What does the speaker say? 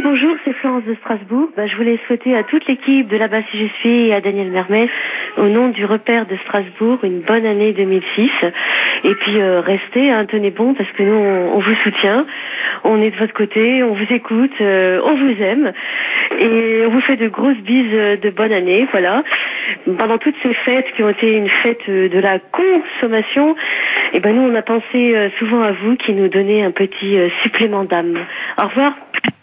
bonjour, c'est Florence de Strasbourg. Je voulais souhaiter à toute l'équipe de là-bas si je suis et à Daniel Mermet, au nom du repère de Strasbourg, une bonne année 2006. Et puis restez, tenez bon, parce que nous on vous soutient, on est de votre côté, on vous écoute, on vous aime et on vous fait de grosses bises de bonne année, voilà. Pendant toutes ces fêtes qui ont été une fête de la consommation, et nous on a pensé souvent à vous qui nous donnez un petit supplément d'âme. Au revoir.